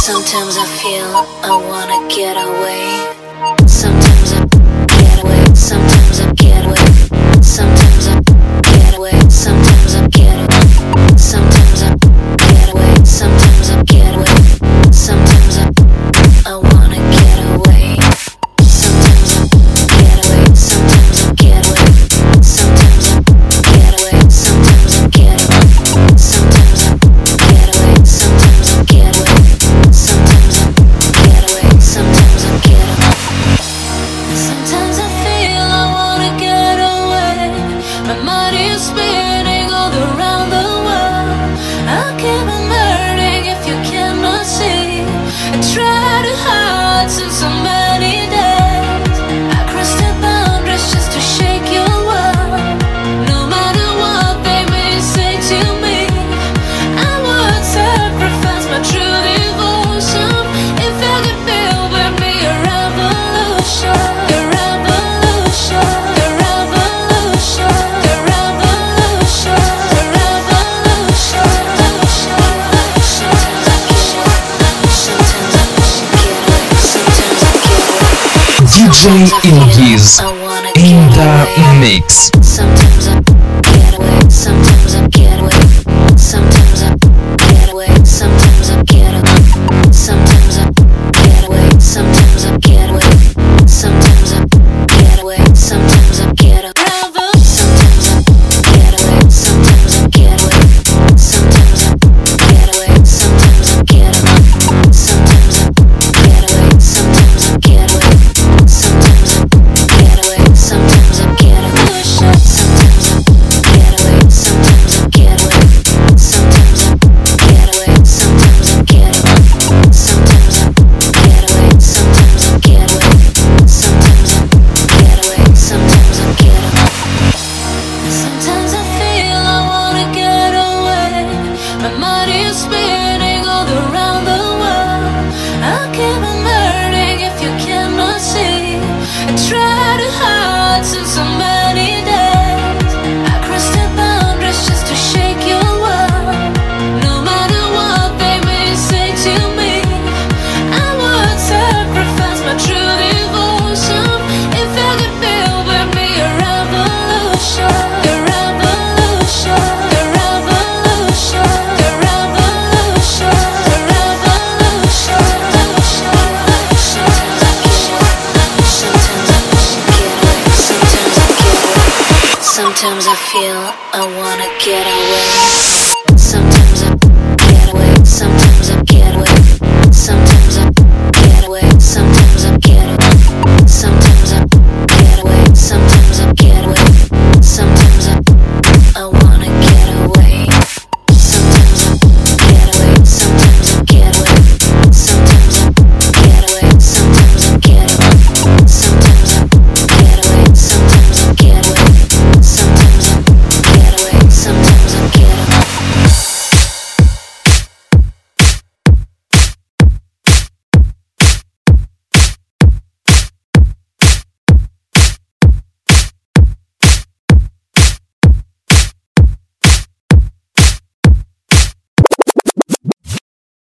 Sometimes I feel I wanna get away. Sometimes I get away. Sometimes I get away. Sometimes I get away. Sometimes I get away. Sometimes I get away. Sometimes I get away. Sometimes I wanna get away. Sometimes I get away. Sometimes I get away. Sometimes I get away. Sometimes I get away. Sometimes I get away. Sometimes I get away. Sometimes I get away. Sometimes I get away. Sometimes I feel I wanna get away. My mind is spinning all around the world. I keep on hurting if you cannot see. I try to hide since so many days. I cross the boundaries just to shake your world. No matter what they may say to me, I would sacrifice my true devotion if I could build with me a revolution. A revolution. A revolution. A revolution. A revolution. DJ Ilgiz in the mix. Sometimes I get away, sometimes I get away, sometimes I get away, sometimes I get away, sometimes I get away, sometimes I get away, sometimes I get away, sometimes I get away, sometimes I get away, sometimes I get away, sometimes I get away, sometimes I get away, sometimes I get away, sometimes I get away, sometimes I get away, sometimes I get away. Sometimes I get away, sometimes I get away, sometimes I get away, sometimes I get away, sometimes I get away, sometimes I get away, sometimes I get away, sometimes I get away. Sometimes I feel I wanna get away. My mind is spinning all around the world. I keep on hurting if you cannot see. I try to hide since so many days. I cross the boundaries just to shake your world. No matter what they may say to me, I would sacrifice my true devotion if I could build with me a revolution. A revolution. A revolution. A revolution. A revolution. Sometimes I get away. Sometimes I feel I wanna get away. Sometimes I get away. Sometimes I